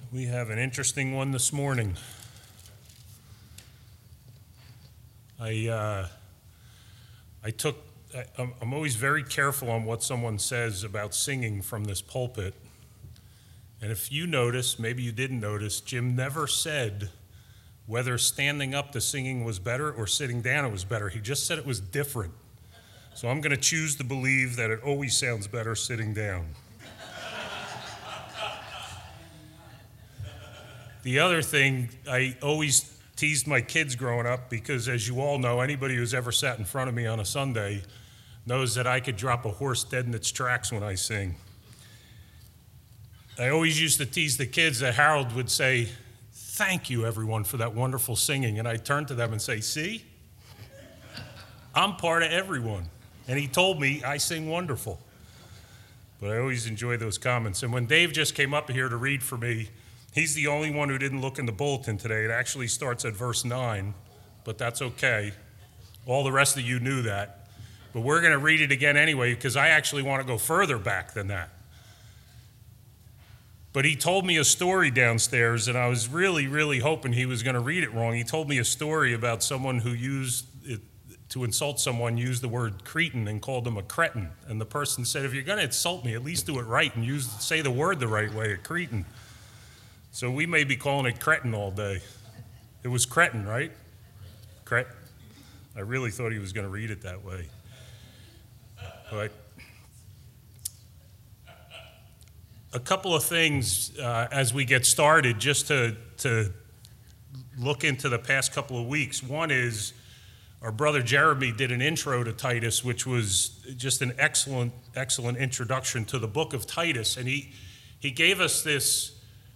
We have an interesting one this morning. I'm always very careful on what someone says about singing from this pulpit. And if you notice, maybe you didn't notice, Jim never said whether standing up the singing was better or sitting down it was better. He just said it was different. So I'm going to choose to believe that it always sounds better sitting down. The other thing, I always teased my kids growing up because, as you all know, anybody who's ever sat in front of me on a Sunday knows that I could drop a horse dead in its tracks when I sing. I always used to tease the kids that Harold would say, "Thank you, everyone, for that wonderful singing." And I'd turn to them and say, "See? I'm part of everyone." And he told me I sing wonderful. But I always enjoy those comments. And when Dave just came up here to read for me, he's the only one who didn't look in the bulletin today. It actually starts at verse 9, but that's okay. All the rest of you knew that. But we're going to read it again anyway because I actually want to go further back than that. But he told me a story downstairs, and I was really, really hoping he was going to read it wrong. He told me a story about someone who used it to insult someone, used the word cretin and called him a cretin. And the person said, "If you're going to insult me, at least do it right and say the word the right way, a cretin." So we may be calling it cretin all day. It was cretin, right? Cret. I really thought he was going to read it that way. But a couple of things as we get started, just to look into the past couple of weeks. One is our brother Jeremy did an intro to Titus, which was just an excellent introduction to the book of Titus. And he gave us this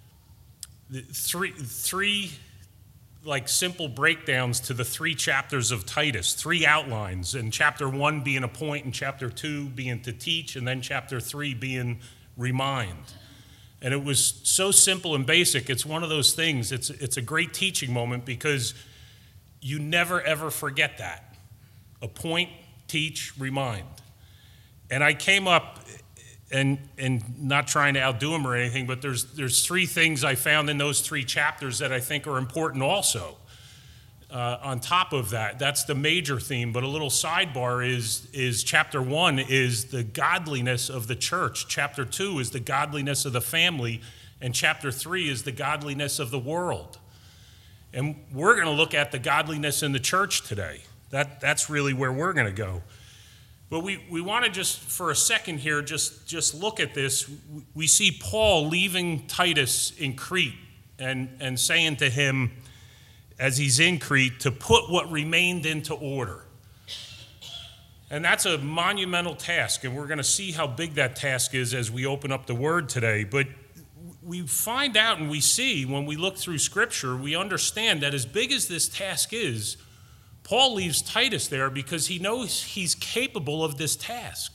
three like simple breakdowns to the 3 chapters of Titus, 3 outlines, and chapter 1 being a point, and chapter 2 being to teach, and then chapter 3 being remind. And it was so simple and basic. It's one of those things. It's a great teaching moment because you never ever forget that. A point, teach, remind. And I came up and not trying to outdo him or anything, but there's 3 things I found in those 3 chapters that I think are important also. On top of that, that's the major theme, but a little sidebar is chapter 1 is the godliness of the church. Chapter 2 is the godliness of the family, and chapter 3 is the godliness of the world. And we're going to look at the godliness in the church today. That's really where we're going to go. But we want to just, for a second here, just look at this. We see Paul leaving Titus in Crete and saying to him, as he's in Crete, to put what remained into order. And that's a monumental task, and we're going to see how big that task is as we open up the Word today. But we find out and we see, when we look through Scripture, we understand that as big as this task is, Paul leaves Titus there because he knows he's capable of this task.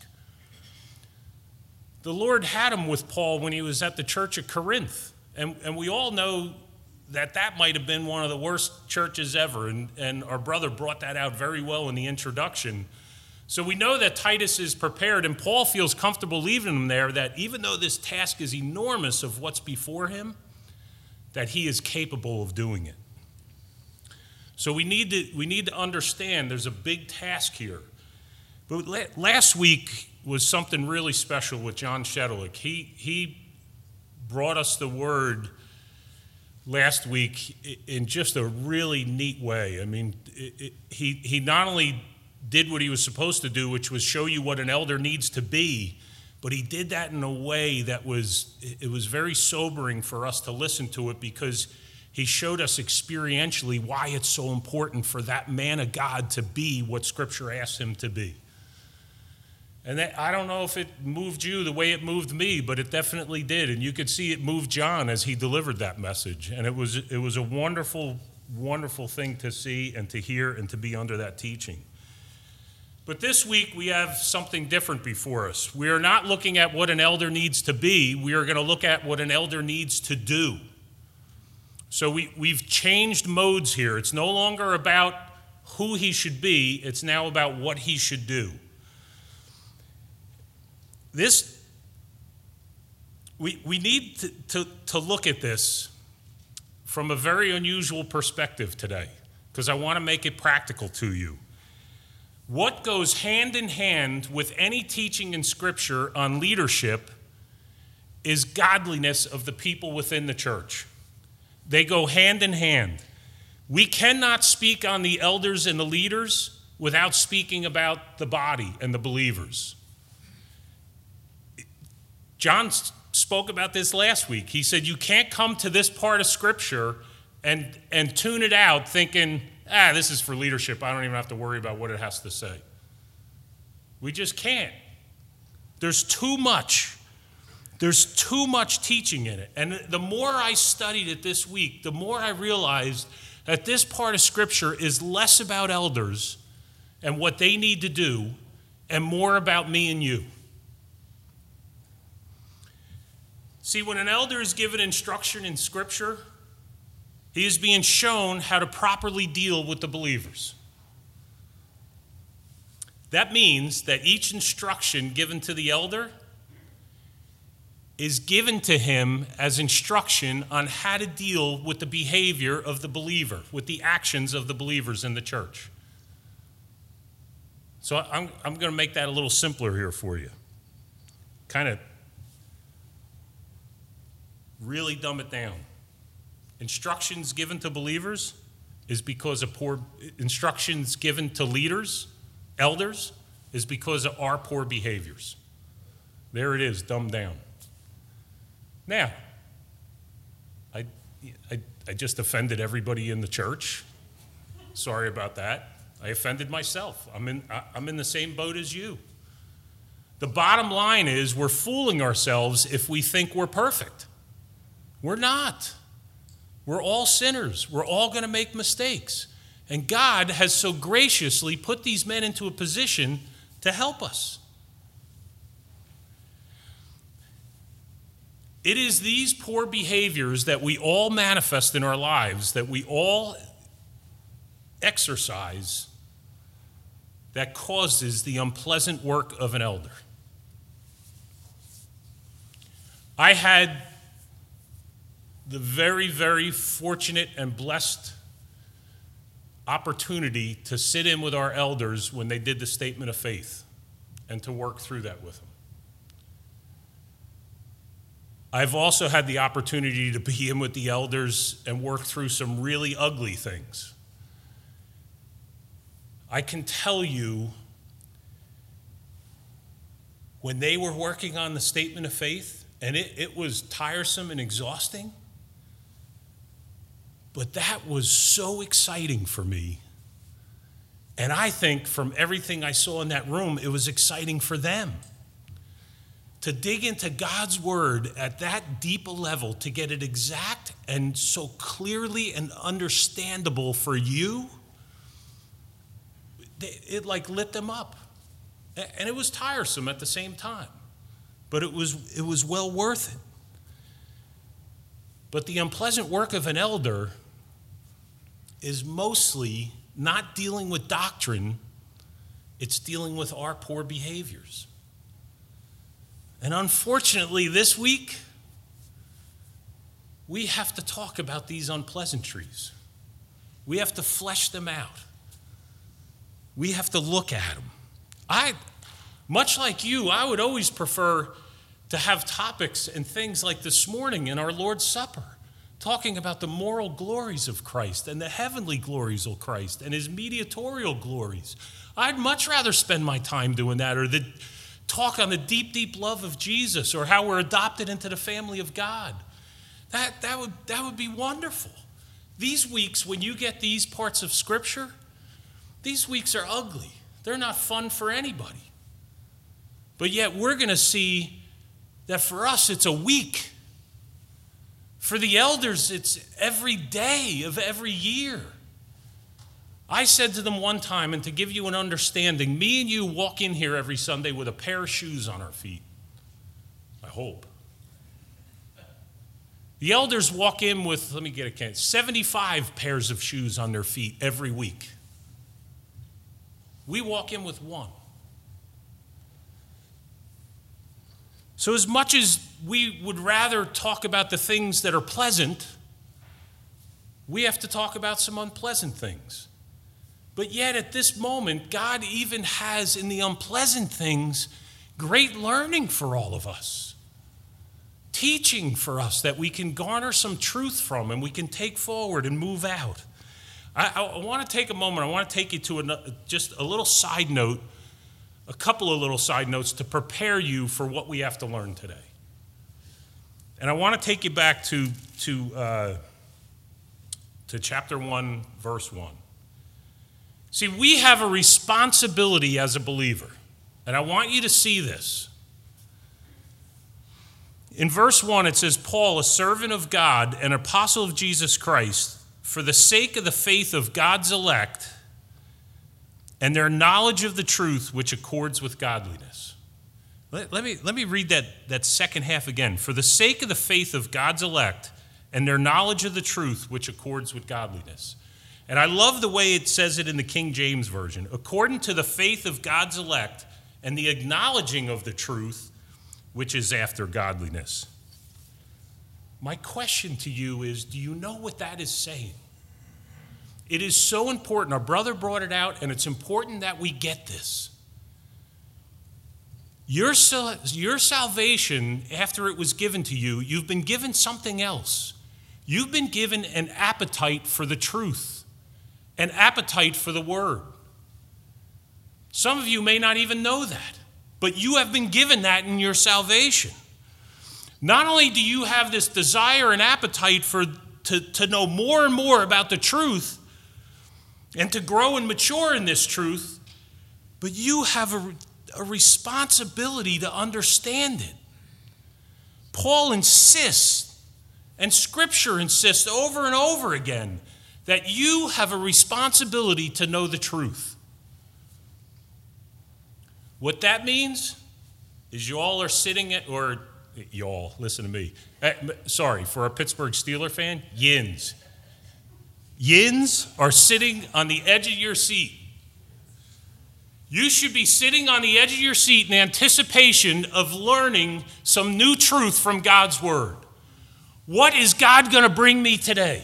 The Lord had him with Paul when he was at the church at Corinth. And we all know that might have been one of the worst churches ever. And our brother brought that out very well in the introduction. So we know that Titus is prepared, and Paul feels comfortable leaving him there, that even though this task is enormous of what's before him, that he is capable of doing it. So we need to understand there's a big task here. But last week was something really special with John Shedelick. He brought us the word last week in just a really neat way. I mean, he not only did what he was supposed to do, which was show you what an elder needs to be, but he did that in a way that was very sobering for us to listen to it, because he showed us experientially why it's so important for that man of God to be what Scripture asks him to be. And I don't know if it moved you the way it moved me, but it definitely did. And you could see it moved John as he delivered that message. And it was a wonderful, wonderful thing to see and to hear and to be under that teaching. But this week we have something different before us. We are not looking at what an elder needs to be. We are going to look at what an elder needs to do. So we've changed modes here. It's no longer about who he should be. It's now about what he should do. This We need to look at this from a very unusual perspective today, because I want to make it practical to you. What goes hand in hand with any teaching in Scripture on leadership is godliness of the people within the church. They go hand in hand. We cannot speak on the elders and the leaders without speaking about the body and the believers. John spoke about this last week. He said you can't come to this part of Scripture and tune it out thinking, this is for leadership. I don't even have to worry about what it has to say. We just can't. There's too much. There's too much teaching in it. And the more I studied it this week, the more I realized that this part of Scripture is less about elders and what they need to do and more about me and you. See, when an elder is given instruction in Scripture, he is being shown how to properly deal with the believers. That means that each instruction given to the elder is given to him as instruction on how to deal with the behavior of the believer, with the actions of the believers in the church. So I'm going to make that a little simpler here for you. Kind of really dumb it down. Instructions given to believers is because of poor instructions given to leaders, elders, is because of our poor behaviors. There it is, dumbed down. Now, I just offended everybody in the church. Sorry about that. I offended myself. I'm in the same boat as you. The bottom line is we're fooling ourselves if we think we're perfect. We're not. We're all sinners. We're all going to make mistakes. And God has so graciously put these men into a position to help us. It is these poor behaviors that we all manifest in our lives, that we all exercise, that causes the unpleasant work of an elder. I had the very, very fortunate and blessed opportunity to sit in with our elders when they did the statement of faith and to work through that with them. I've also had the opportunity to be in with the elders and work through some really ugly things. I can tell you, when they were working on the statement of faith, and it was tiresome and exhausting, but that was so exciting for me. And I think from everything I saw in that room, it was exciting for them. To dig into God's word at that deep a level, to get it exact and so clearly and understandable for you, it like lit them up. And it was tiresome at the same time, but it was well worth it. But the unpleasant work of an elder is mostly not dealing with doctrine, it's dealing with our poor behaviors. And unfortunately, this week, we have to talk about these unpleasantries. We have to flesh them out. We have to look at them. Much like you, I would always prefer to have topics and things like this morning in our Lord's Supper, talking about the moral glories of Christ and the heavenly glories of Christ and his mediatorial glories. I'd much rather spend my time doing that, or talk on the deep, deep love of Jesus, or how we're adopted into the family of God. That would be wonderful. These weeks, when you get these parts of Scripture, these weeks are ugly. They're not fun for anybody. But yet we're going to see that for us, it's a week. For the elders, it's every day of every year. I said to them one time, and to give you an understanding, me and you walk in here every Sunday with a pair of shoes on our feet. I hope. The elders walk in with, 75 pairs of shoes on their feet every week. We walk in with one. So as much as we would rather talk about the things that are pleasant, we have to talk about some unpleasant things. But yet at this moment, God even has in the unpleasant things great learning for all of us. Teaching for us that we can garner some truth from and we can take forward and move out. I want to take a moment. I want to take you to just a little side note, a couple of little side notes to prepare you for what we have to learn today. And I want to take you back to chapter 1, verse 1. See, we have a responsibility as a believer, and I want you to see this. In verse 1, it says, Paul, a servant of God and apostle of Jesus Christ, for the sake of the faith of God's elect and their knowledge of the truth which accords with godliness. Let me read that second half again. For the sake of the faith of God's elect and their knowledge of the truth which accords with godliness. And I love the way it says it in the King James Version. According to the faith of God's elect and the acknowledging of the truth which is after godliness. My question to you is, do you know what that is saying? It is so important. Our brother brought it out, and it's important that we get this. Your salvation, after it was given to you, you've been given something else. You've been given an appetite for the truth, an appetite for the word. Some of you may not even know that, but you have been given that in your salvation. Not only do you have this desire and appetite to know more and more about the truth and to grow and mature in this truth, but you have a responsibility to understand it. Paul insists, and Scripture insists over and over again, that you have a responsibility to know the truth. What that means is y'all are sitting at, or y'all, listen to me. Sorry, for a Pittsburgh Steeler fan, yins. Yins are sitting on the edge of your seat. You should be sitting on the edge of your seat in anticipation of learning some new truth from God's Word. What is God going to bring me today?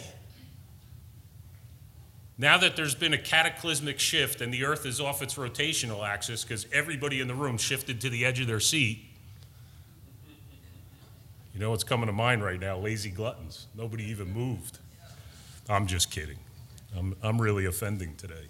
Now that there's been a cataclysmic shift and the earth is off its rotational axis because everybody in the room shifted to the edge of their seat, you know what's coming to mind right now? Lazy gluttons. Nobody even moved. I'm just kidding. I'm really offending today.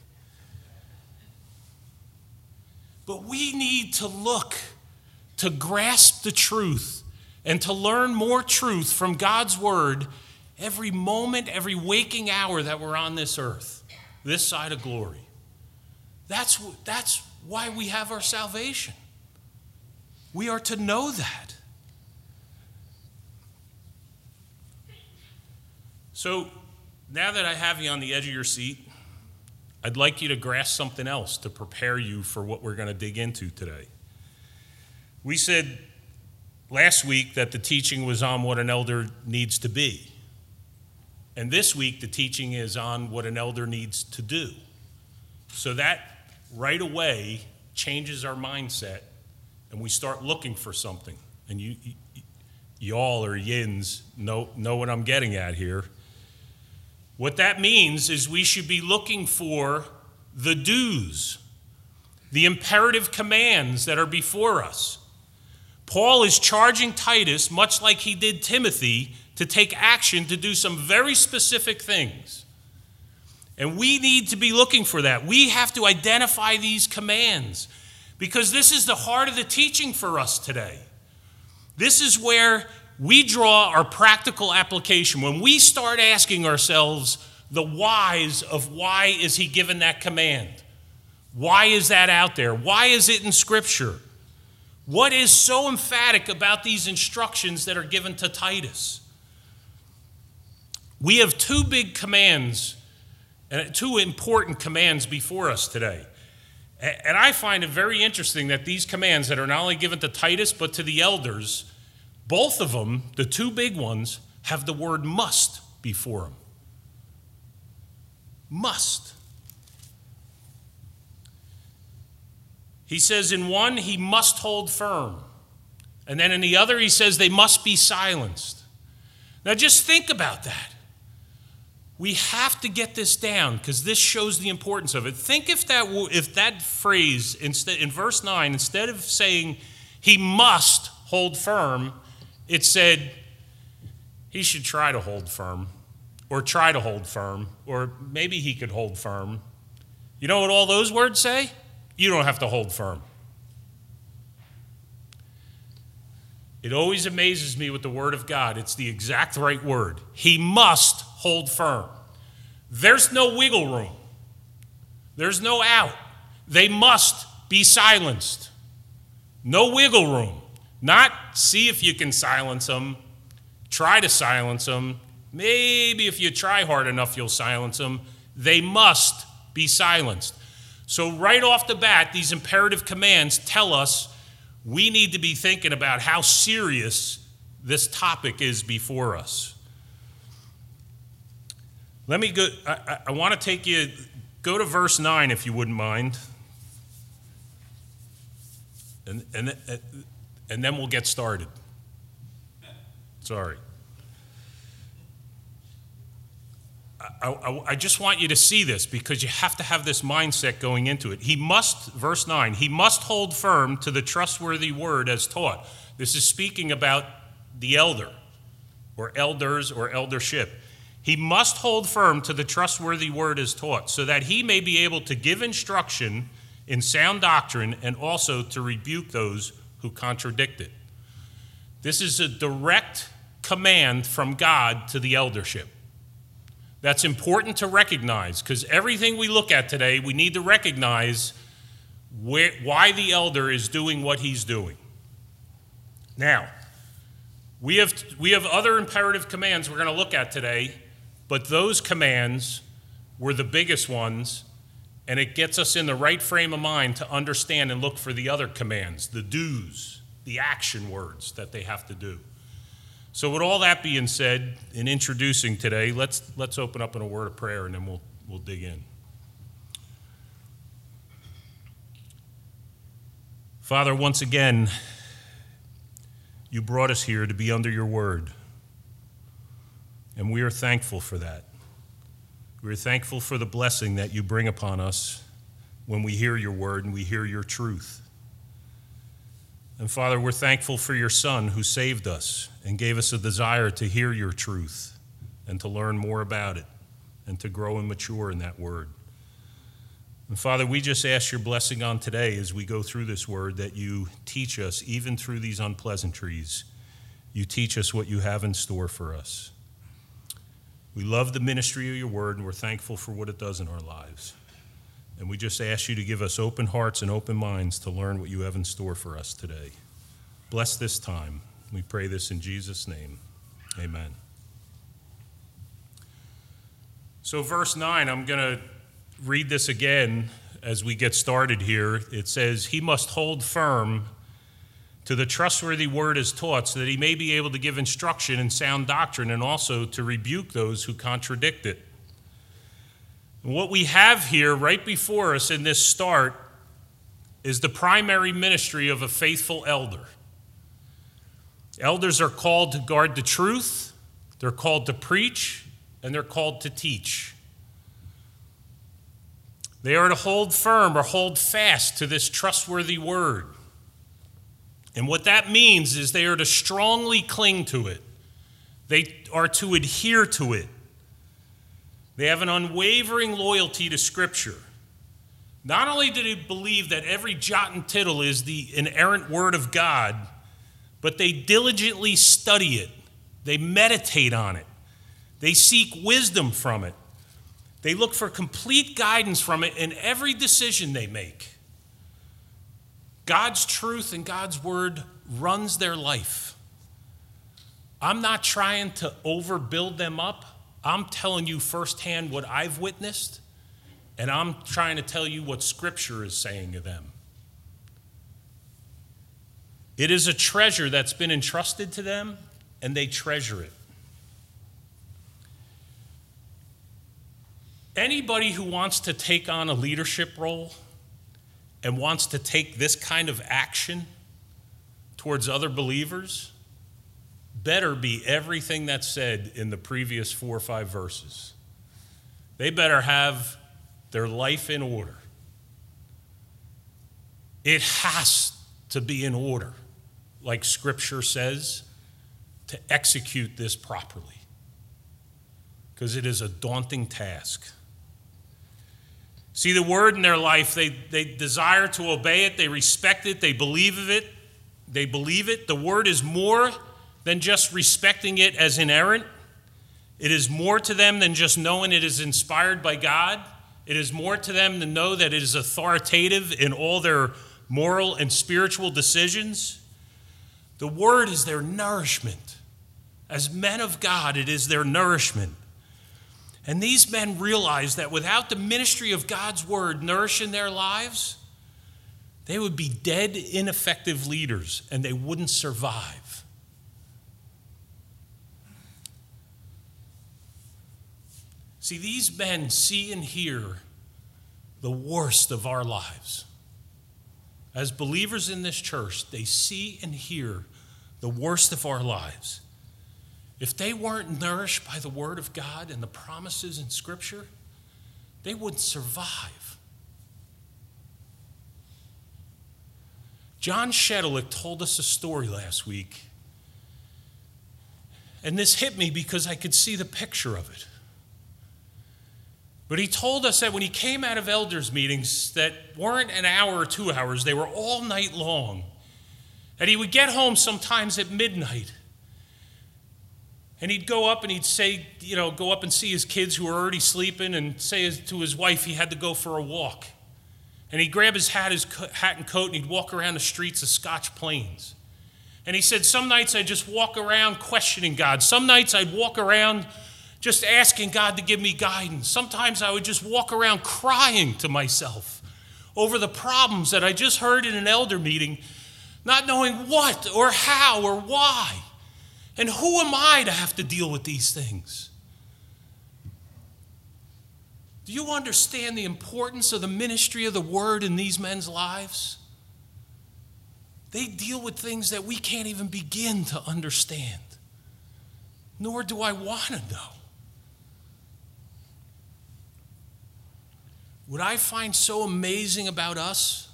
But we need to look to grasp the truth and to learn more truth from God's Word every moment, every waking hour that we're on this earth, this side of glory. That's why we have our salvation. We are to know that. So now that I have you on the edge of your seat, I'd like you to grasp something else to prepare you for what we're going to dig into today. We said last week that the teaching was on what an elder needs to be. And this week, the teaching is on what an elder needs to do. So that right away changes our mindset, and we start looking for something. And y'all or yins know what I'm getting at here. What that means is we should be looking for the do's, the imperative commands that are before us. Paul is charging Titus, much like he did Timothy, to take action to do some very specific things. And we need to be looking for that. We have to identify these commands because this is the heart of the teaching for us today. This is where we draw our practical application. When we start asking ourselves the whys of why is he given that command? Why is that out there? Why is it in Scripture? What is so emphatic about these instructions that are given to Titus? We have two big commands, two important commands before us today. And I find it very interesting that these commands that are not only given to Titus but to the elders, both of them, the two big ones, have the word must before them. Must. He says in one, he must hold firm. And then in the other, he says they must be silenced. Now just think about that. We have to get this down because this shows the importance of it. Think if that phrase, in verse 9, instead of saying he must hold firm, it said he should try to hold firm, or try to hold firm, or maybe he could hold firm. You know what all those words say? You don't have to hold firm. It always amazes me with the Word of God. It's the exact right word. He must hold firm. There's no wiggle room. There's no out. They must be silenced. No wiggle room. Not see if you can silence them. Try to silence them. Maybe if you try hard enough, you'll silence them. They must be silenced. So right off the bat, these imperative commands tell us we need to be thinking about how serious this topic is before us. Let me go. I want to take you, go to verse 9 if you wouldn't mind. And then we'll get started. Sorry. I just want you to see this because you have to have this mindset going into it. He must, verse 9, he must hold firm to the trustworthy word as taught. This is speaking about the elder or elders or eldership. He must hold firm to the trustworthy word as taught so that he may be able to give instruction in sound doctrine and also to rebuke those who contradict it. This is a direct command from God to the eldership. That's important to recognize because everything we look at today, we need to recognize why the elder is doing what he's doing. Now, we have other imperative commands we're going to look at today, but those commands were the biggest ones, and it gets us in the right frame of mind to understand and look for the other commands, the do's, the action words that they have to do. So with all that being said, in introducing today, let's open up in a word of prayer and then we'll dig in. Father, once again, you brought us here to be under your word. And we are thankful for that. We are thankful for the blessing that you bring upon us when we hear your word and we hear your truth. And Father, we're thankful for your Son who saved us and gave us a desire to hear your truth and to learn more about it and to grow and mature in that word. And Father, we just ask your blessing on today as we go through this word that you teach us, even through these unpleasantries, you teach us what you have in store for us. We love the ministry of your word and we're thankful for what it does in our lives. And we just ask you to give us open hearts and open minds to learn what you have in store for us today. Bless this time. We pray this in Jesus' name. Amen. So verse 9, I'm going to read this again as we get started here. It says, he must hold firm to the trustworthy word as taught so that he may be able to give instruction in sound doctrine and also to rebuke those who contradict it. And what we have here right before us in this start is the primary ministry of a faithful elder. Elders are called to guard the truth, they're called to preach, and they're called to teach. They are to hold firm or hold fast to this trustworthy word. And what that means is they are to strongly cling to it. They are to adhere to it. They have an unwavering loyalty to Scripture. Not only do they believe that every jot and tittle is the inerrant word of God, but they diligently study it. They meditate on it. They seek wisdom from it. They look for complete guidance from it in every decision they make. God's truth and God's word runs their life. I'm not trying to overbuild them up. I'm telling you firsthand what I've witnessed, and I'm trying to tell you what Scripture is saying to them. It is a treasure that's been entrusted to them, and they treasure it. Anybody who wants to take on a leadership role and wants to take this kind of action towards other believers better be everything that's said in the previous 4 or 5 verses. They better have their life in order. It has to be in order, like Scripture says, to execute this properly, because it is a daunting task. See, the word in their life, they desire to obey it, they respect it, they believe of it, they believe it. The word is more than just respecting it as inerrant. It is more to them than just knowing it is inspired by God. It is more to them to know that it is authoritative in all their moral and spiritual decisions. The word is their nourishment. As men of God, it is their nourishment. And these men realize that without the ministry of God's word nourishing their lives, they would be dead, ineffective leaders, and they wouldn't survive. See, these men see and hear the worst of our lives. As believers in this church, they see and hear the worst of our lives. If they weren't nourished by the Word of God and the promises in Scripture, they wouldn't survive. John Shedelick told us a story last week, and this hit me because I could see the picture of it. But he told us that when he came out of elders' meetings that weren't an hour or 2 hours, they were all night long, and he would get home sometimes at midnight. And he'd go up and he'd say, go up and see his kids who were already sleeping and say to his wife he had to go for a walk. And he'd grab his hat and coat and he'd walk around the streets of Scotch Plains. And he said, some nights I'd just walk around questioning God. Some nights I'd walk around just asking God to give me guidance. Sometimes I would just walk around crying to myself over the problems that I just heard in an elder meeting, not knowing what or how or why. And who am I to have to deal with these things? Do you understand the importance of the ministry of the word in these men's lives? They deal with things that we can't even begin to understand, nor do I want to know. What I find so amazing about us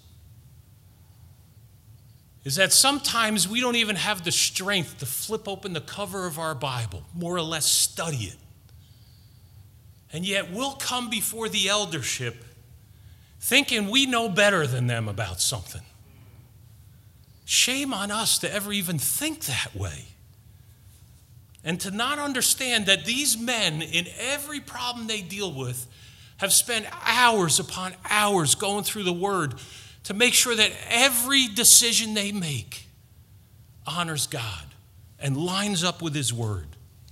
is that sometimes we don't even have the strength to flip open the cover of our Bible, more or less study it. And yet we'll come before the eldership thinking we know better than them about something. Shame on us to ever even think that way. And to not understand that these men, in every problem they deal with, have spent hours upon hours going through the Word to make sure that every decision they make honors God and lines up with His Word.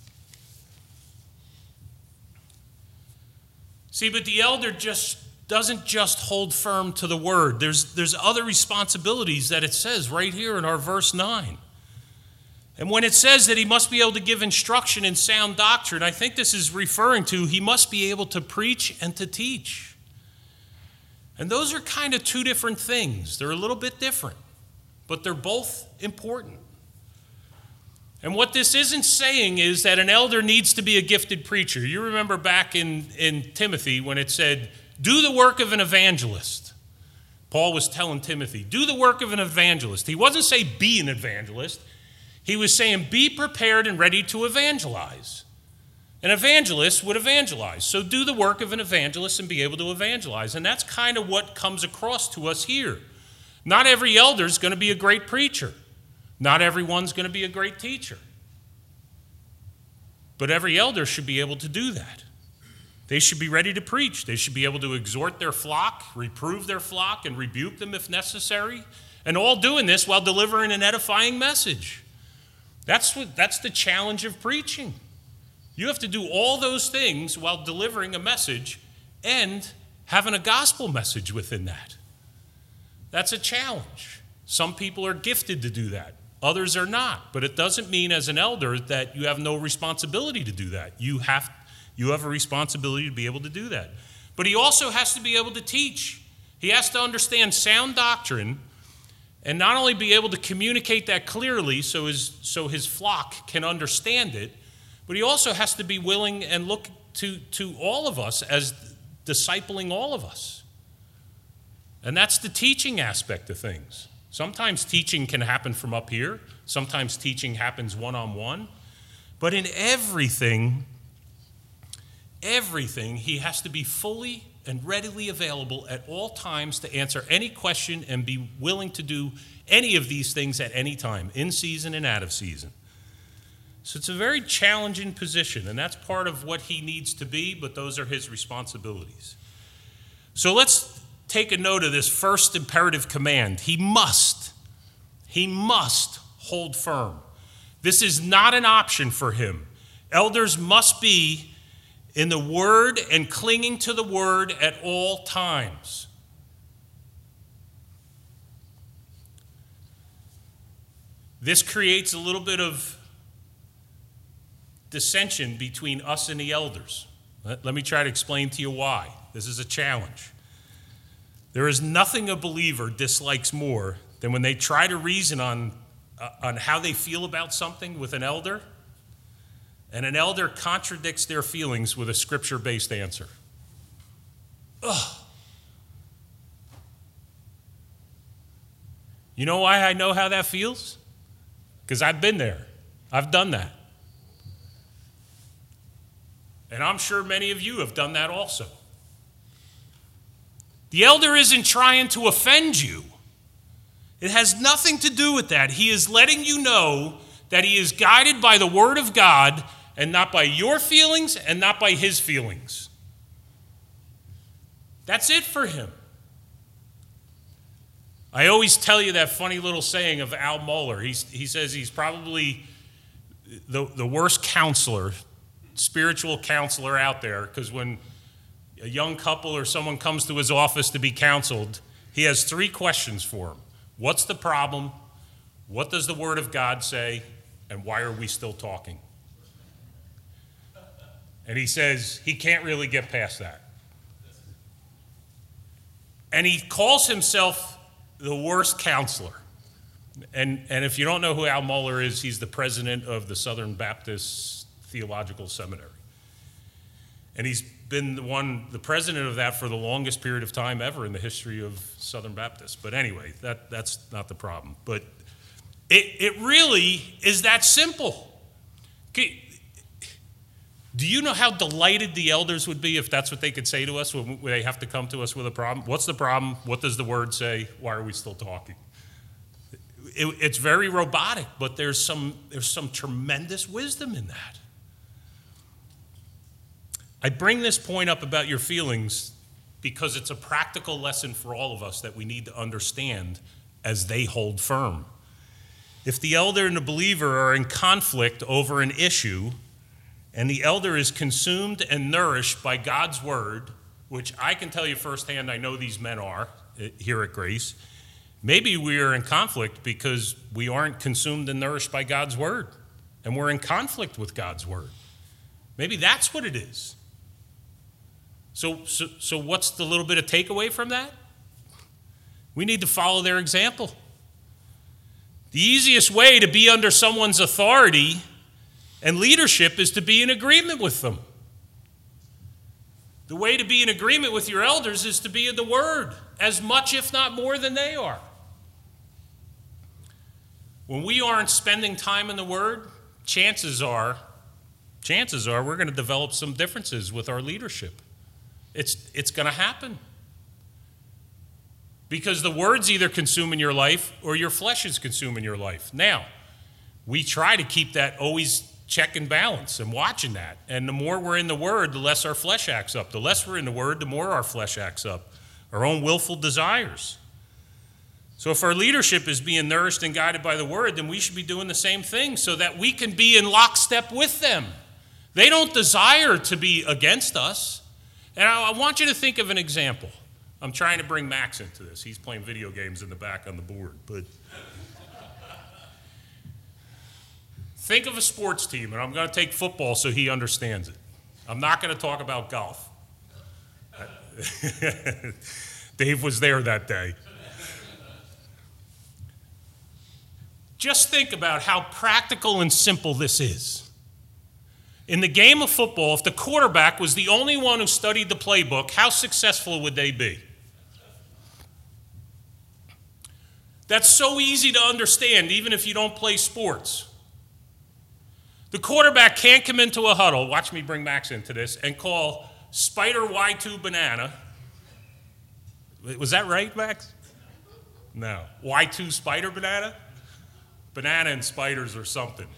See, but the elder doesn't just hold firm to the Word. There's other responsibilities that it says right here in our verse 9. And when it says that he must be able to give instruction in sound doctrine, I think this is referring to he must be able to preach and to teach. And those are kind of two different things. They're a little bit different, but they're both important. And what this isn't saying is that an elder needs to be a gifted preacher. You remember back in Timothy when it said, do the work of an evangelist. Paul was telling Timothy, do the work of an evangelist. He wasn't saying be an evangelist. He was saying be prepared and ready to evangelize. An evangelist would evangelize. So do the work of an evangelist and be able to evangelize. And that's kind of what comes across to us here. Not every elder is going to be a great preacher. Not everyone's going to be a great teacher. But every elder should be able to do that. They should be ready to preach. They should be able to exhort their flock, reprove their flock, and rebuke them if necessary. And all doing this while delivering an edifying message. That's the challenge of preaching. You have to do all those things while delivering a message and having a gospel message within that. That's a challenge. Some people are gifted to do that. Others are not. But it doesn't mean as an elder that you have no responsibility to do that. You have a responsibility to be able to do that. But he also has to be able to teach. He has to understand sound doctrine and not only be able to communicate that clearly so his flock can understand it, but he also has to be willing and look to all of us as discipling all of us. And that's the teaching aspect of things. Sometimes teaching can happen from up here. Sometimes teaching happens one-on-one. But in everything, he has to be fully and readily available at all times to answer any question and be willing to do any of these things at any time, in season and out of season. So it's a very challenging position, and that's part of what he needs to be, but those are his responsibilities. So let's take a note of this first imperative command. He must hold firm. This is not an option for him. Elders must be in the word and clinging to the word at all times. This creates a little bit of dissension between us and the elders. Let me try to explain to you why. This is a challenge. There is nothing a believer dislikes more than when they try to reason on how they feel about something with an elder, and an elder contradicts their feelings with a scripture-based answer. Ugh. You know why I know how that feels? Because I've been there. I've done that. And I'm sure many of you have done that also. The elder isn't trying to offend you. It has nothing to do with that. He is letting you know that he is guided by the word of God and not by your feelings and not by his feelings. That's it for him. I always tell you that funny little saying of Al Mohler. He says he's probably the worst counselor, spiritual counselor out there, because when a young couple or someone comes to his office to be counseled, he has 3 questions for them. What's the problem? What does the Word of God say? And why are we still talking? And he says he can't really get past that. And he calls himself the worst counselor. And if you don't know who Al Mohler is, he's the president of the Southern Baptist Theological Seminary. And he's been the president of that for the longest period of time ever in the history of Southern Baptists. But anyway, that's not the problem. But it really is that simple. Do you know how delighted the elders would be if that's what they could say to us when they have to come to us with a problem? What's the problem? What does the word say? Why are we still talking? It's very robotic, but there's some tremendous wisdom in that. I bring this point up about your feelings because it's a practical lesson for all of us that we need to understand as they hold firm. If the elder and the believer are in conflict over an issue, and the elder is consumed and nourished by God's word, which I can tell you firsthand, I know these men are here at Grace, maybe we are in conflict because we aren't consumed and nourished by God's word, and we're in conflict with God's word. Maybe that's what it is. So what's the little bit of takeaway from that? We need to follow their example. The easiest way to be under someone's authority and leadership is to be in agreement with them. The way to be in agreement with your elders is to be in the Word, as much, if not more, than they are. When we aren't spending time in the Word, chances are we're going to develop some differences with our leadership. It's going to happen. Because the Word's either consuming your life or your flesh is consuming your life. Now, we try to keep that always check and balance and watching that. And the more we're in the Word, the less our flesh acts up. The less we're in the Word, the more our flesh acts up. Our own willful desires. So if our leadership is being nourished and guided by the Word, then we should be doing the same thing so that we can be in lockstep with them. They don't desire to be against us. And I want you to think of an example. I'm trying to bring Max into this. He's playing video games in the back on the board. But think of a sports team, and I'm going to take football so he understands it. I'm not going to talk about golf. Dave was there that day. Just think about how practical and simple this is. In the game of football, if the quarterback was the only one who studied the playbook, how successful would they be? That's so easy to understand, even if you don't play sports. The quarterback can't come into a huddle, watch me bring Max into this, and call Spider Y2 banana. Was that right, Max? No. Y2 spider banana? Banana and spiders or something.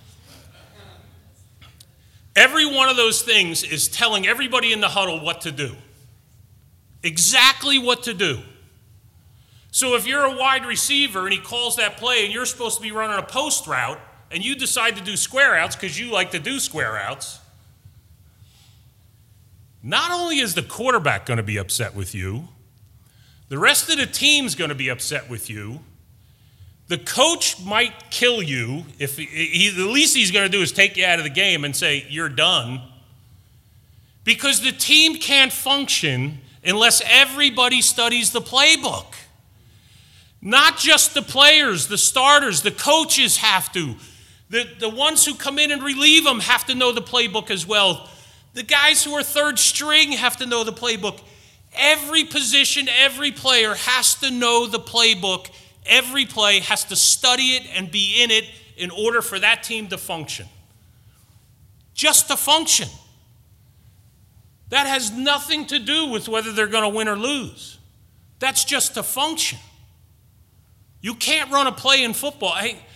Every one of those things is telling everybody in the huddle what to do. Exactly what to do. So if you're a wide receiver and he calls that play and you're supposed to be running a post route and you decide to do square outs because you like to do square outs, not only is the quarterback going to be upset with you, the rest of the team's going to be upset with you. The coach might kill you. If the least he's going to do is take you out of the game and say, you're done. Because the team can't function unless everybody studies the playbook. Not just the players, the starters, the coaches have to. The ones who come in and relieve them have to know the playbook as well. The guys who are third string have to know the playbook. Every position, every player has to know the playbook. Every play has to study it and be in it in order for that team to function. Just to function. That has nothing to do with whether they're going to win or lose. That's just to function. You can't run a play in football.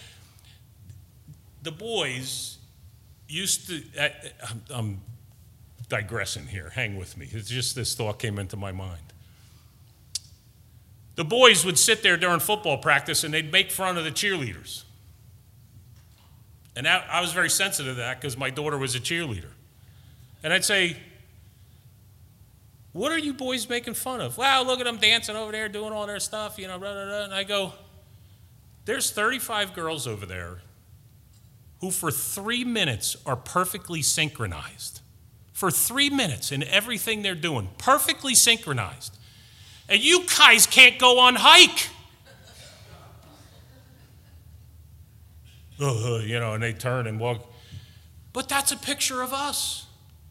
The boys used to, I'm digressing here, hang with me. It's just this thought came into my mind. The boys would sit there during football practice and they'd make fun of the cheerleaders. And I was very sensitive to that because my daughter was a cheerleader. And I'd say, what are you boys making fun of? Wow, look at them dancing over there, doing all their stuff, blah, blah, blah. And I go, there's 35 girls over there who for 3 minutes are perfectly synchronized. For 3 minutes in everything they're doing, perfectly synchronized. And you guys can't go on hike. And they turn and walk. But that's a picture of us.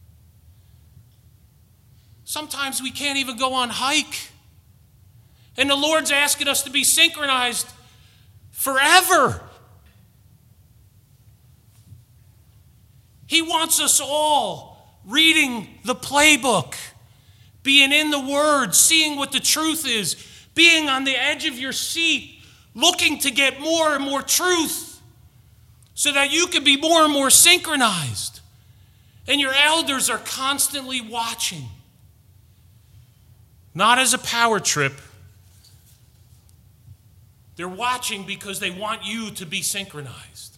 Sometimes we can't even go on hike. And the Lord's asking us to be synchronized forever. He wants us all reading the playbook, being in the Word, seeing what the truth is, being on the edge of your seat, looking to get more and more truth so that you can be more and more synchronized. And your elders are constantly watching. Not as a power trip. They're watching because they want you to be synchronized.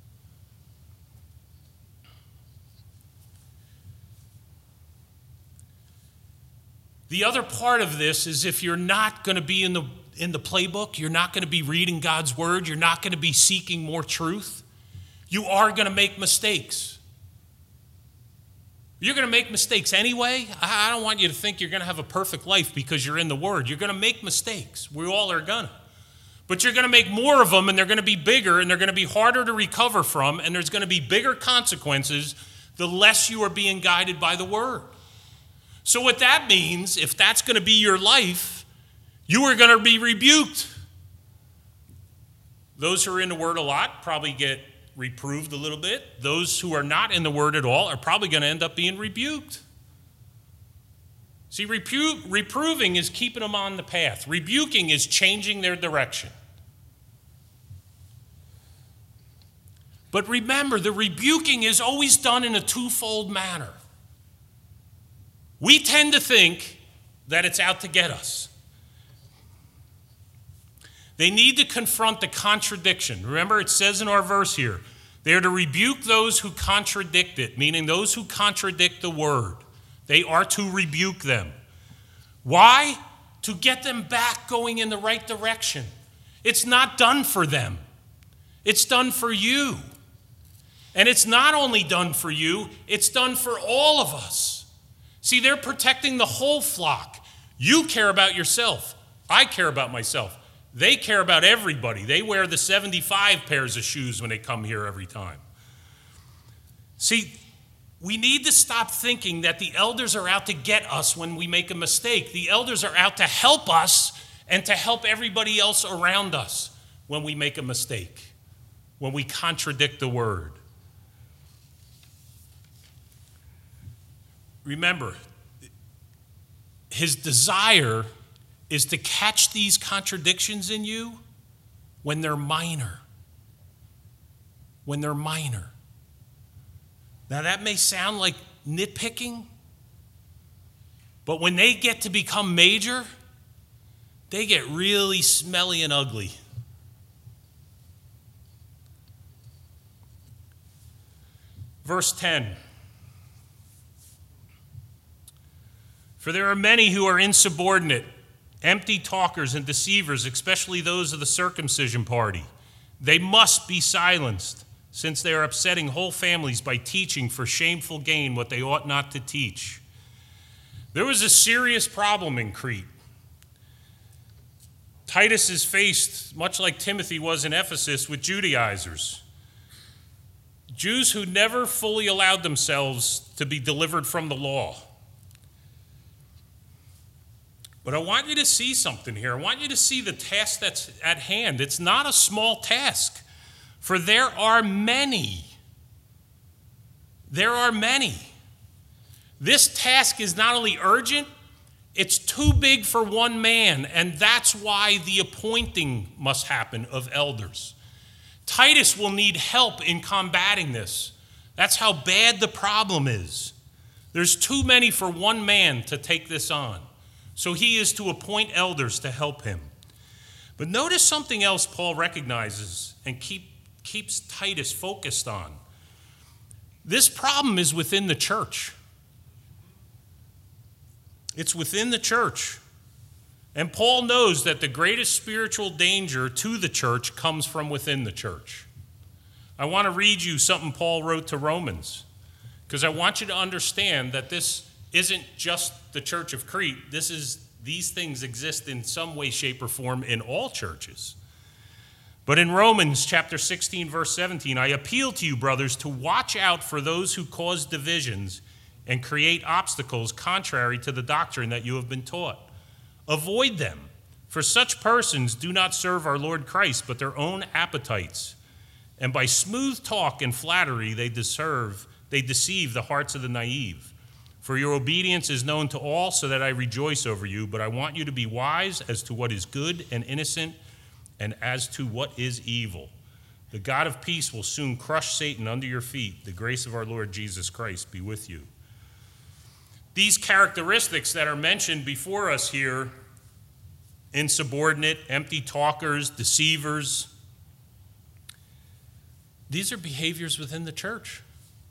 The other part of this is if you're not going to be in the playbook, you're not going to be reading God's word, you're not going to be seeking more truth, you are going to make mistakes. You're going to make mistakes anyway. I don't want you to think you're going to have a perfect life because you're in the Word. You're going to make mistakes. We all are going to. But you're going to make more of them, and they're going to be bigger, and they're going to be harder to recover from, and there's going to be bigger consequences the less you are being guided by the Word. So what that means, if that's going to be your life, you are going to be rebuked. Those who are in the Word a lot probably get reproved a little bit. Those who are not in the Word at all are probably going to end up being rebuked. See, reproving is keeping them on the path. Rebuking is changing their direction. But remember, the rebuking is always done in a twofold manner. We tend to think that it's out to get us. They need to confront the contradiction. Remember, it says in our verse here, they are to rebuke those who contradict it, meaning those who contradict the word. They are to rebuke them. Why? To get them back going in the right direction. It's not done for them. It's done for you. And it's not only done for you, it's done for all of us. See, they're protecting the whole flock. You care about yourself. I care about myself. They care about everybody. They wear the 75 pairs of shoes when they come here every time. See, we need to stop thinking that the elders are out to get us when we make a mistake. The elders are out to help us and to help everybody else around us when we make a mistake, when we contradict the word. Remember, his desire is to catch these contradictions in you when they're minor. When they're minor. Now that may sound like nitpicking, but when they get to become major, they get really smelly and ugly. Verse 10. For there are many who are insubordinate, empty talkers and deceivers, especially those of the circumcision party. They must be silenced, since they are upsetting whole families by teaching for shameful gain what they ought not to teach. There was a serious problem in Crete. Titus is faced, much like Timothy was in Ephesus, with Judaizers. Jews who never fully allowed themselves to be delivered from the law. But I want you to see something here. I want you to see the task that's at hand. It's not a small task, for there are many. There are many. This task is not only urgent, it's too big for one man, and that's why the appointing must happen of elders. Titus will need help in combating this. That's how bad the problem is. There's too many for one man to take this on. So he is to appoint elders to help him. But notice something else Paul recognizes and keeps Titus focused on. This problem is within the church. It's within the church. And Paul knows that the greatest spiritual danger to the church comes from within the church. I want to read you something Paul wrote to Romans, because I want you to understand that this isn't just the church of Crete. These things exist in some way, shape, or form in all churches. But in Romans chapter 16, verse 17, I appeal to you, brothers, to watch out for those who cause divisions and create obstacles contrary to the doctrine that you have been taught. Avoid them, for such persons do not serve our Lord Christ, but their own appetites. And by smooth talk and flattery they deceive the hearts of the naive. For your obedience is known to all, so that I rejoice over you, but I want you to be wise as to what is good and innocent, and as to what is evil. The God of peace will soon crush Satan under your feet. The grace of our Lord Jesus Christ be with you. These characteristics that are mentioned before us here, insubordinate, empty talkers, deceivers, these are behaviors within the church.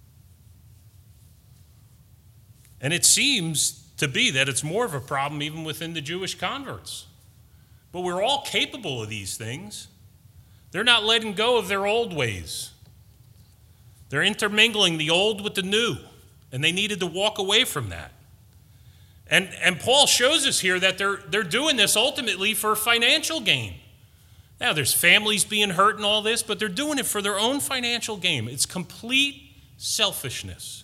And it seems to be that it's more of a problem even within the Jewish converts. But we're all capable of these things. They're not letting go of their old ways. They're intermingling the old with the new, and they needed to walk away from that. And Paul shows us here that they're doing this ultimately for financial gain. Now, there's families being hurt and all this, but they're doing it for their own financial gain. It's complete selfishness.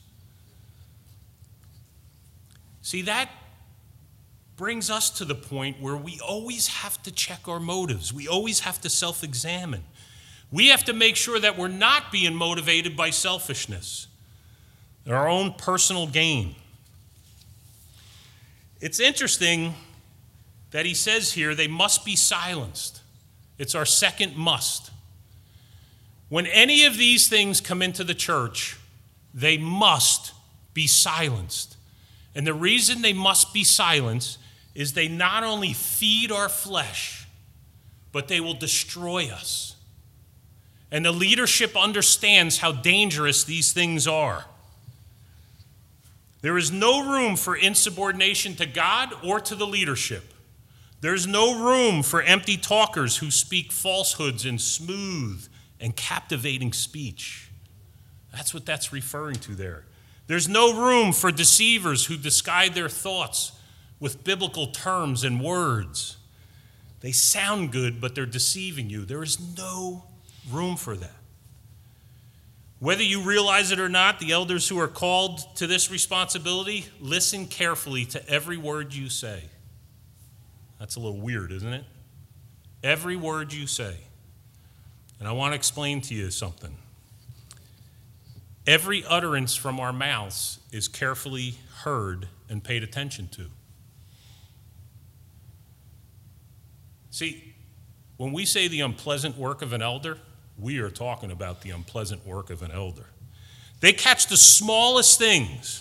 See, that brings us to the point where we always have to check our motives. We always have to self-examine. We have to make sure that we're not being motivated by selfishness, our own personal gain. It's interesting that he says here they must be silenced. It's our second must. When any of these things come into the church, they must be silenced. And the reason they must be silenced is they not only feed our flesh, but they will destroy us. And the leadership understands how dangerous these things are. There is no room for insubordination to God or to the leadership. There's no room for empty talkers who speak falsehoods in smooth and captivating speech. That's what that's referring to there. There's no room for deceivers who disguise their thoughts with biblical terms and words. They sound good, but they're deceiving you. There is no room for that. Whether you realize it or not, the elders who are called to this responsibility, listen carefully to every word you say. That's a little weird, isn't it? Every word you say. And I want to explain to you something. Every utterance from our mouths is carefully heard and paid attention to. See, when we say the unpleasant work of an elder, we are talking about the unpleasant work of an elder. They catch the smallest things.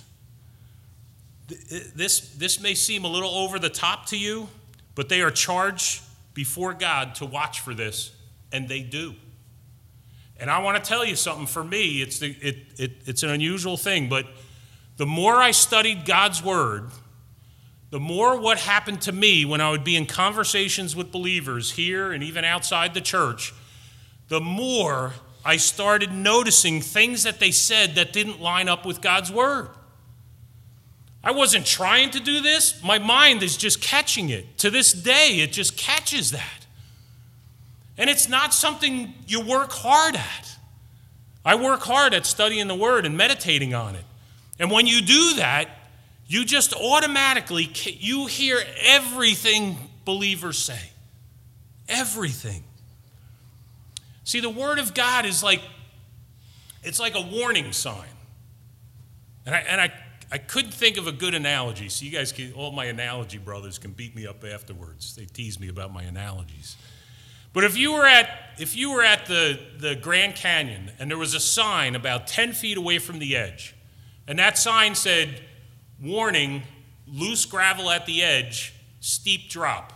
This may seem a little over the top to you, but they are charged before God to watch for this, and they do. And I want to tell you something. For me, it's an unusual thing, but the more I studied God's Word, the more what happened to me when I would be in conversations with believers here and even outside the church, the more I started noticing things that they said that didn't line up with God's Word. I wasn't trying to do this. My mind is just catching it. To this day, it just catches that. And it's not something you work hard at. I work hard at studying the Word and meditating on it. And when you do that, you just automatically, you hear everything believers say. Everything. See, the Word of God is it's like a warning sign. And I couldn't think of a good analogy. So you guys, all my analogy brothers can beat me up afterwards. They tease me about my analogies. But if you were at the Grand Canyon and there was a sign about 10 feet away from the edge, and that sign said, warning, loose gravel at the edge, steep drop.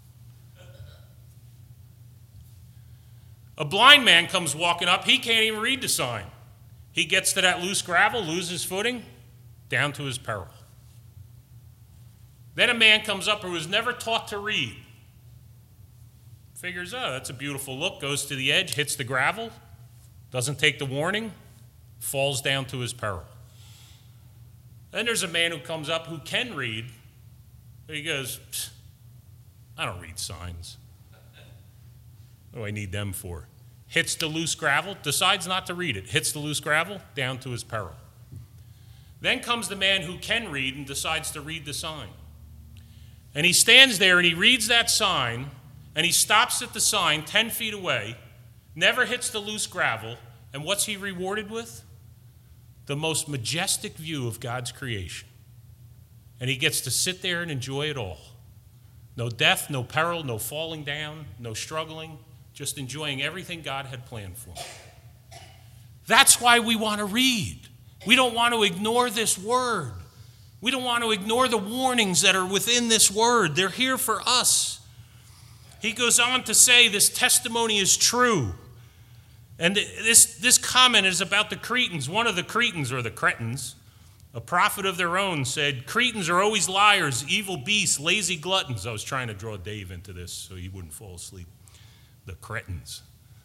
A blind man comes walking up. He can't even read the sign. He gets to that loose gravel, loses footing, down to his peril. Then a man comes up who was never taught to read. Figures, oh, that's a beautiful look, goes to the edge, hits the gravel, doesn't take the warning, falls down to his peril. Then there's a man who comes up who can read, but he goes, I don't read signs. What do I need them for? Hits the loose gravel, decides not to read it, hits the loose gravel, down to his peril. Then comes the man who can read and decides to read the sign. And he stands there and he reads that sign, and he stops at the sign 10 feet away, never hits the loose gravel, and what's he rewarded with? The most majestic view of God's creation. And he gets to sit there and enjoy it all. No death, no peril, no falling down, no struggling, just enjoying everything God had planned for him. That's why we want to read. We don't want to ignore this word. We don't want to ignore the warnings that are within this word. They're here for us. He goes on to say this testimony is true. And this comment is about the Cretans. One of the Cretans, or the Cretans, a prophet of their own, said, Cretans are always liars, evil beasts, lazy gluttons. I was trying to draw Dave into this so he wouldn't fall asleep. The Cretans.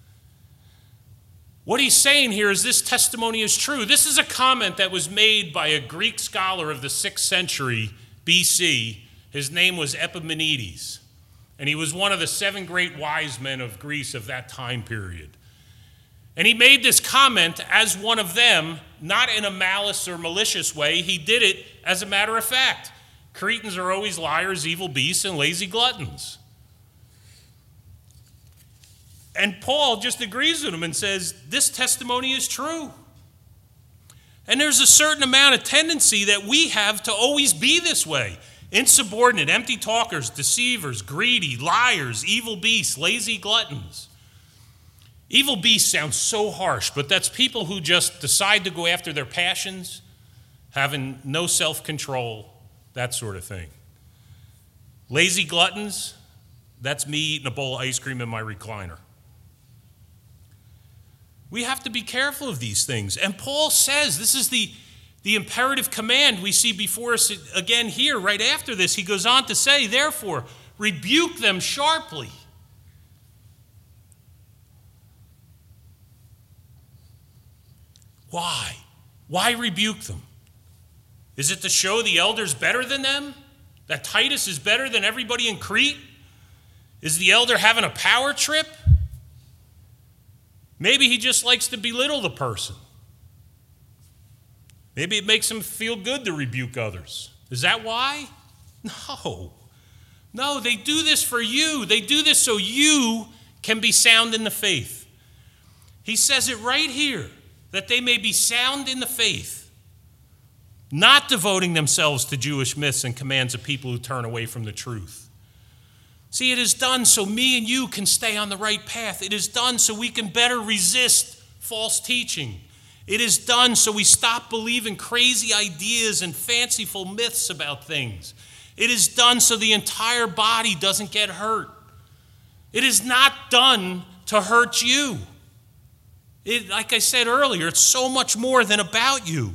What he's saying here is this testimony is true. This is a comment that was made by a Greek scholar of the 6th century BC. His name was Epimenides. And he was one of the 7 great wise men of Greece of that time period. And he made this comment as one of them, not in a malice or malicious way. He did it as a matter of fact. Cretans are always liars, evil beasts, and lazy gluttons. And Paul just agrees with him and says, this testimony is true. And there's a certain amount of tendency that we have to always be this way. Insubordinate, empty talkers, deceivers, greedy, liars, evil beasts, lazy gluttons. Evil beast sounds so harsh, but that's people who just decide to go after their passions, having no self-control, that sort of thing. Lazy gluttons, that's me eating a bowl of ice cream in my recliner. We have to be careful of these things. And Paul says, this is the imperative command we see before us again here, right after this. He goes on to say, therefore, rebuke them sharply. Why? Why rebuke them? Is it to show the elders better than them? That Titus is better than everybody in Crete? Is the elder having a power trip? Maybe he just likes to belittle the person. Maybe it makes him feel good to rebuke others. Is that why? No, they do this for you. They do this so you can be sound in the faith. He says it right here, that they may be sound in the faith, not devoting themselves to Jewish myths and commands of people who turn away from the truth. See, it is done so me and you can stay on the right path. It is done so we can better resist false teaching. It is done so we stop believing crazy ideas and fanciful myths about things. It is done so the entire body doesn't get hurt. It is not done to hurt you. Like I said earlier, it's so much more than about you.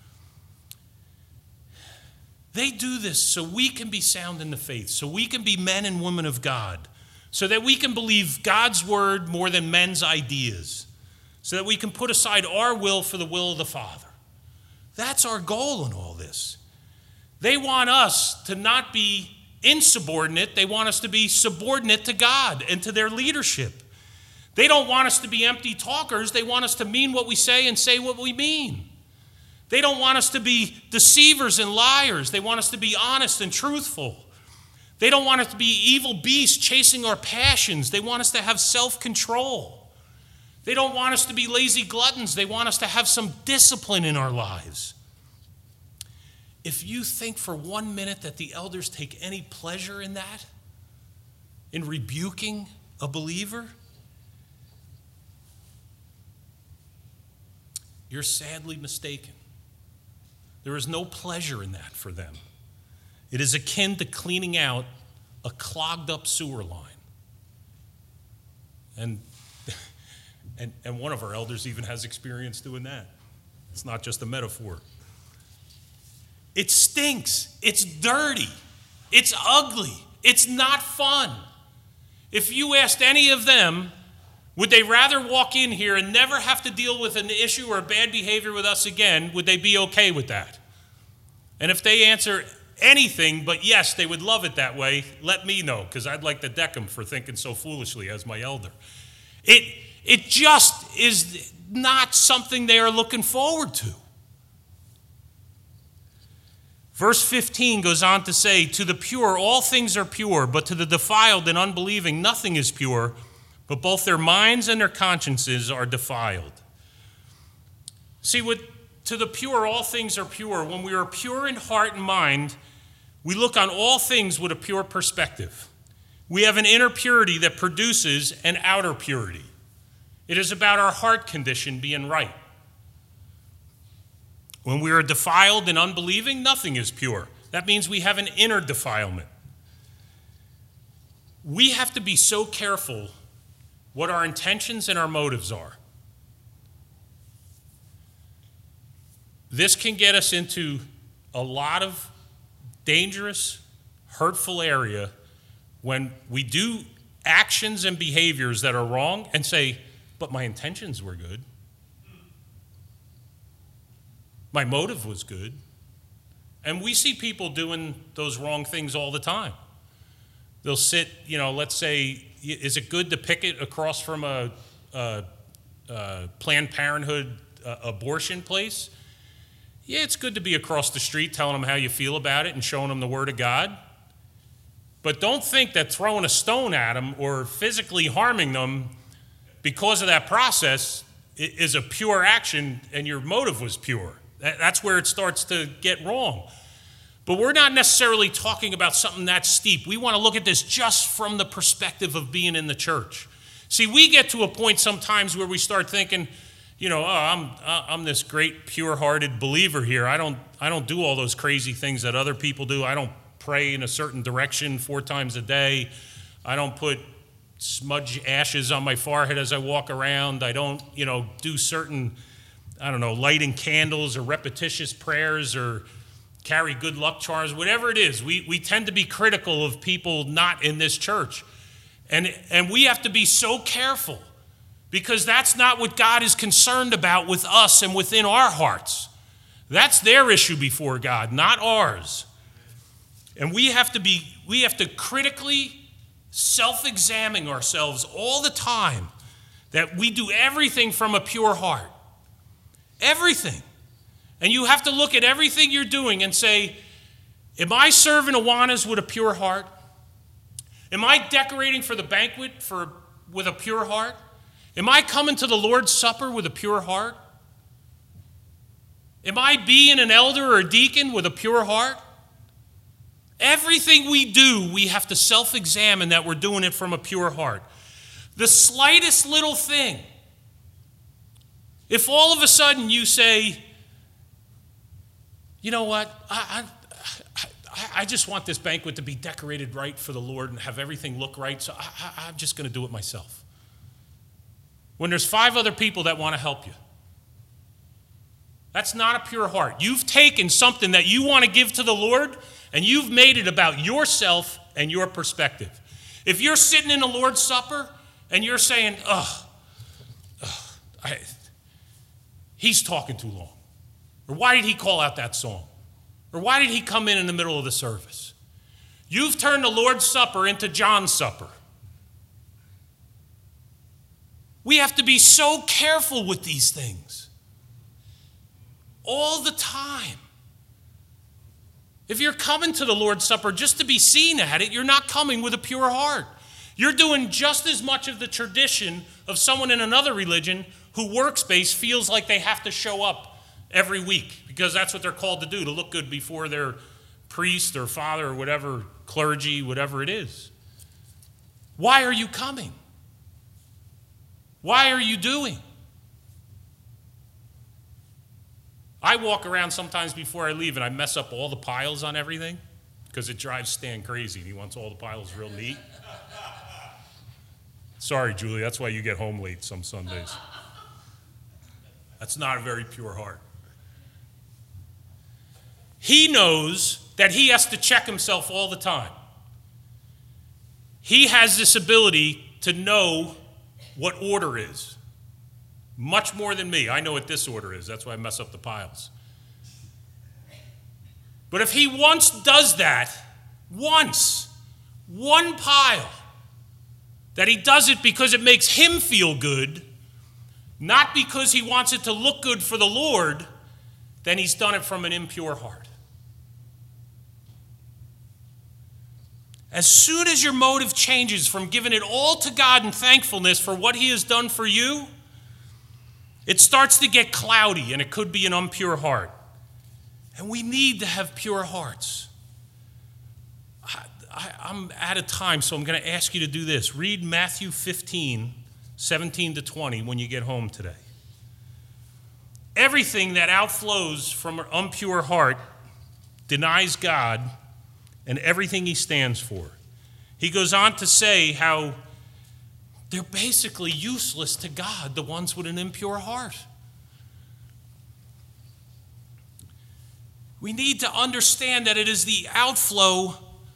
They do this so we can be sound in the faith, so we can be men and women of God, so that we can believe God's word more than men's ideas, so that we can put aside our will for the will of the Father. That's our goal in all this. They want us to not be insubordinate. They want us to be subordinate to God and to their leadership. They don't want us to be empty talkers. They want us to mean what we say and say what we mean. They don't want us to be deceivers and liars. They want us to be honest and truthful. They don't want us to be evil beasts chasing our passions. They want us to have self-control. They don't want us to be lazy gluttons. They want us to have some discipline in our lives. If you think for 1 minute that the elders take any pleasure in that, in rebuking a believer, you're sadly mistaken. There is no pleasure in that for them. It is akin to cleaning out a clogged up sewer line. And one of our elders even has experience doing that. It's not just a metaphor. It stinks. It's dirty. It's ugly. It's not fun. If you asked any of them, would they rather walk in here and never have to deal with an issue or bad behavior with us again? Would they be okay with that? And if they answer anything but yes, they would love it that way, let me know, because I'd like to deck them for thinking so foolishly as my elder. It just is not something they are looking forward to. Verse 15 goes on to say, to the pure all things are pure, but to the defiled and unbelieving nothing is pure, but both their minds and their consciences are defiled. See, to the pure all things are pure. When we are pure in heart and mind, we look on all things with a pure perspective. We have an inner purity that produces an outer purity. It is about our heart condition being right. When we are defiled and unbelieving, nothing is pure. That means we have an inner defilement. We have to be so careful what our intentions and our motives are. This can get us into a lot of dangerous, hurtful area when we do actions and behaviors that are wrong and say, but my intentions were good. My motive was good. And we see people doing those wrong things all the time. They'll sit, let's say, is it good to picket across from a Planned Parenthood abortion place? Yeah, it's good to be across the street telling them how you feel about it and showing them the Word of God. But don't think that throwing a stone at them or physically harming them because of that process is a pure action and your motive was pure. That's where it starts to get wrong. But we're not necessarily talking about something that steep. We want to look at this just from the perspective of being in the church. See, we get to a point sometimes where we start thinking, I'm this great pure-hearted believer here. I don't do all those crazy things that other people do. I don't pray in a certain direction 4 times a day. I don't put smudge ashes on my forehead as I walk around. I don't, do certain, lighting candles or repetitious prayers or carry good luck charms, whatever it is. We tend to be critical of people not in this church. And we have to be so careful because that's not what God is concerned about with us and within our hearts. That's their issue before God, not ours. And we have to critically self-examining ourselves all the time, that we do everything from a pure heart. Everything. And you have to look at everything you're doing and say, am I serving Awanas with a pure heart? Am I decorating for the banquet with a pure heart? Am I coming to the Lord's Supper with a pure heart? Am I being an elder or a deacon with a pure heart? Everything we do, we have to self-examine that we're doing it from a pure heart. The slightest little thing. If all of a sudden you say, you know what, I just want this banquet to be decorated right for the Lord and have everything look right, so I'm just going to do it myself. When there's 5 other people that want to help you. That's not a pure heart. You've taken something that you want to give to the Lord, and you've made it about yourself and your perspective. If you're sitting in the Lord's Supper and you're saying, he's talking too long. Or why did he call out that song? Or why did he come in the middle of the service? You've turned the Lord's Supper into John's Supper. We have to be so careful with these things. All the time. If you're coming to the Lord's Supper just to be seen at it, you're not coming with a pure heart. You're doing just as much of the tradition of someone in another religion who workspace feels like they have to show up every week because that's what they're called to do, to look good before their priest or father or whatever, clergy, whatever it is. Why are you coming? Why are you doing? I walk around sometimes before I leave and I mess up all the piles on everything because it drives Stan crazy and he wants all the piles real neat. Sorry, Julie, that's why you get home late some Sundays. That's not a very pure heart. He knows that he has to check himself all the time. He has this ability to know what order is. Much more than me. I know what this order is. That's why I mess up the piles. But if he once does that, one pile, that he does it because it makes him feel good, not because he wants it to look good for the Lord, then he's done it from an impure heart. As soon as your motive changes from giving it all to God in thankfulness for what he has done for you, it starts to get cloudy, and it could be an impure heart. And we need to have pure hearts. I'm out of time, so I'm going to ask you to do this. Read Matthew 15, 17 to 20 when you get home today. Everything that outflows from an impure heart denies God and everything he stands for. He goes on to say how they're basically useless to God, the ones with an impure heart. We need to understand that it is the outflow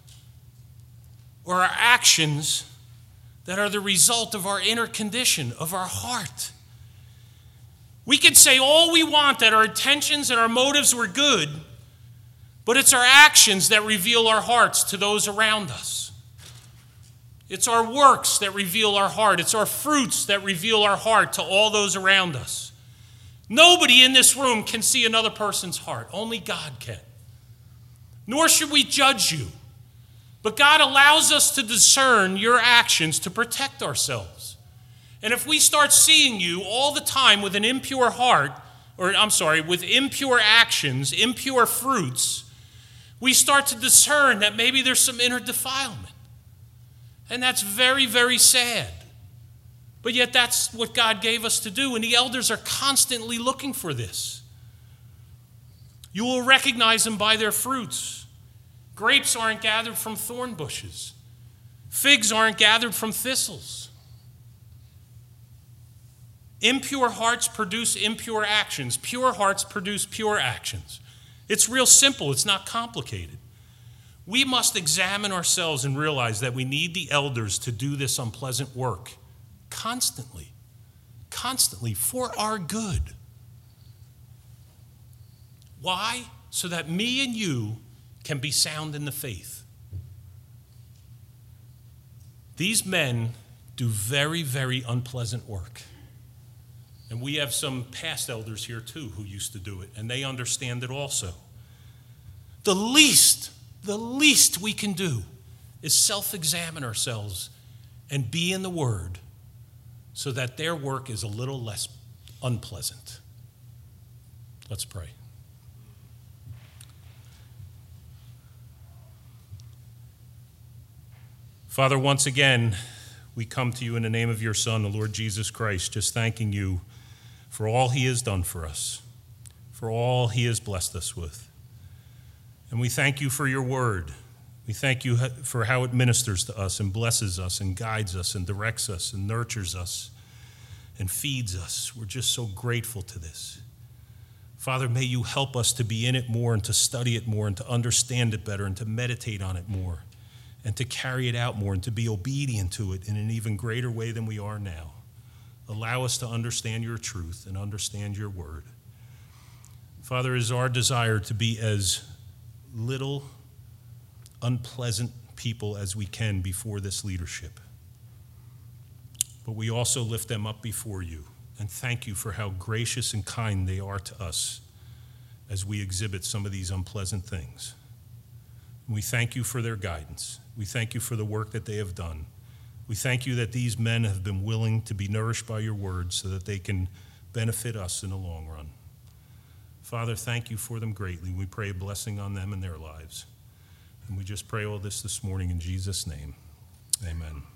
or our actions that are the result of our inner condition, of our heart. We can say all we want, that our intentions and our motives were good, but it's our actions that reveal our hearts to those around us. It's our works that reveal our heart. It's our fruits that reveal our heart to all those around us. Nobody in this room can see another person's heart. Only God can. Nor should we judge you. But God allows us to discern your actions to protect ourselves. And if we start seeing you all the time with an impure heart, with impure actions, impure fruits, we start to discern that maybe there's some inner defilement. And that's very, very sad. But yet that's what God gave us to do, and the elders are constantly looking for this. You will recognize them by their fruits. Grapes aren't gathered from thorn bushes. Figs aren't gathered from thistles. Impure hearts produce impure actions. Pure hearts produce pure actions. It's real simple. It's not complicated. We must examine ourselves and realize that we need the elders to do this unpleasant work constantly, for our good. Why? So that me and you can be sound in the faith. These men do very, very unpleasant work. And we have some past elders here too who used to do it, and they understand it also. The least we can do is self-examine ourselves and be in the Word so that their work is a little less unpleasant. Let's pray. Father, once again, we come to you in the name of your Son, the Lord Jesus Christ, just thanking you for all he has done for us, for all he has blessed us with. And we thank you for your word. We thank you for how it ministers to us and blesses us and guides us and directs us and nurtures us and feeds us. We're just so grateful to this. Father, may you help us to be in it more and to study it more and to understand it better and to meditate on it more and to carry it out more and to be obedient to it in an even greater way than we are now. Allow us to understand your truth and understand your word. Father, it is our desire to be as little unpleasant people as we can before this leadership. But we also lift them up before you and thank you for how gracious and kind they are to us as we exhibit some of these unpleasant things. We thank you for their guidance. We thank you for the work that they have done. We thank you that these men have been willing to be nourished by your word so that they can benefit us in the long run. Father, thank you for them greatly. We pray a blessing on them and their lives. And we just pray all this morning in Jesus' name. Amen.